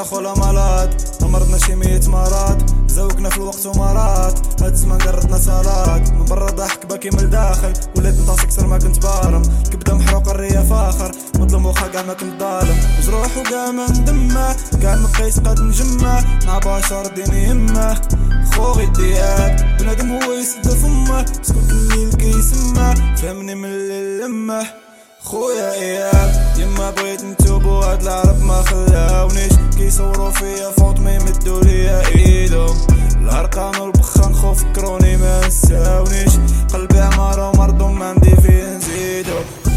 يا خولا مالات مرضنا شي 100 مرات، زوقنا في الوقت ومرات، هاد الزمان قردنا صالات، من برا ضحك باكي من الداخل، وليت نطاس كسر ما كنت بارم، كبده محروق الريه فاخر، مظلوم وخا كاع ما كنت ظالم، مجروح وكاع ما ندمه، كاع مبقيت قد نجمه، مع بشر ديني يمه، خوغي الدياب بنادم هو يسد فمه، سكوت الليل كيسمه، فهمني من الليل لمه، خويا اياب يما بغيت نتوب وهاد العرب ما خلاونيش، كيصوروا فيا فوطمي مدوا ليا ايدهم، الهرقان والبخان خو فكروني ما نساونيش، قلبي عمار ومرضوم ما عندي فيه نزيدو،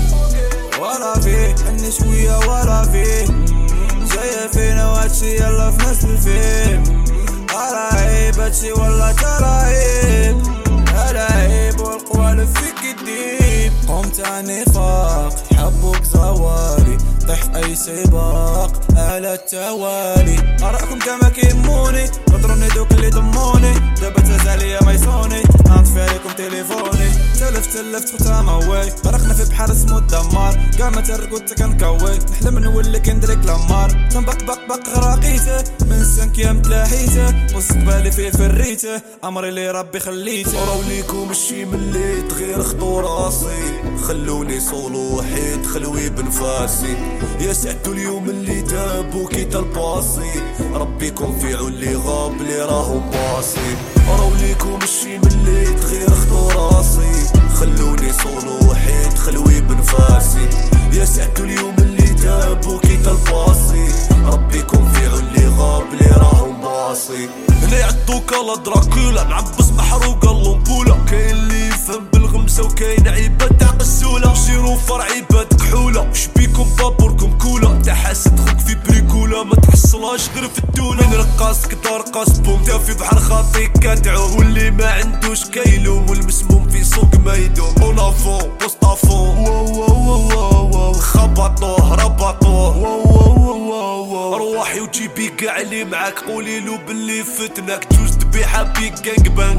ولا فيه حني شويه ولا فيه، جايه فينا وهادشي يلا في نفس الفيلم، عيب هادشي ولا تراهيب، هذا عيب والقوالب فيك الديب، قمت عن نفاق حبوك زوالي، طيح في اي سباق على التوالي، اراكم كما كيموني، قدروني دوك اللي دموني، دابا تزاليا ما يصوني، نطفي عليكم تليفوني، تلفت خوتا موي، غرقنا في بحر اسمو الدمار، كاع ما ترقد كنكوي، نحلم نولي كندريك لمار، تنبق غراقيته، من سنكيام تلاحيته، وسقبالي فيه فريته، امري اللي ربي خليته، راوليكم الشي مليت غير خطو راسي، خلوني صولو وحيد خلوي بنفاسي، يا سعدو اليوم اللي دابو كيتا الباسي، ربيكم في اللي غاب اللي راهو باصي، راوليكم الشي مليت غير خطو راسي، خلوني صولو وحيد خلوي بنفاسي، يا سعدو اليوم اللي دابو كيتا الباسي، ربيكم في اللي غاب اللي راهو باصي، هنا يعدوك على دراكولا، نعبس محروقة اللومبولة، كاين اللي يفهم بالغمسة وكاين عيبات تاع قسولة، سيرو فرعي باد كحولة، شبيكم بابوركم كولا، تا حاسد خوك في بريكولا، ما تحصلهاش غير في الدولة، من رقاصك دار قاس بوم، تا في بحر خاطي كادعوم، واللي ما عندوش كيلوم، والمسموم في سوق ما يدوم، اونافون بوستافون، واو خبطوه ربطوه، روحي وجيبي كاع اللي معاك، قوليلو باللي فتناك، جوز تبيحة بيك كانك بان،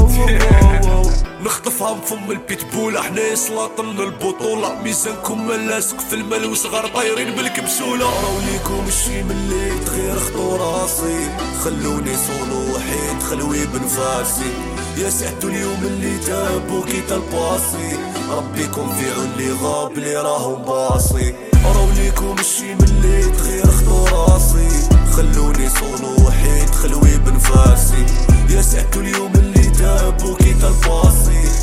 نخطفها بفم البيتبوله، حنا سلاطنا البطوله، ميزانكم ملاسك في المال وصغار طايرين بالكبسوله، راوليكم الشي مليت غير خطو راسي، خلوني صولو وحيد خلوي بنفاسي، يا سعدو اليوم اللي دابو كيتا الباسي، ربيكم في اللي غاب اللي راهو باصي، راوليكم الشي مليت غير خطو راسي، خلوني صولو وحيد خلوي بنفاسي، يا سعدو اليوم اللي دابو كيتا الباسي،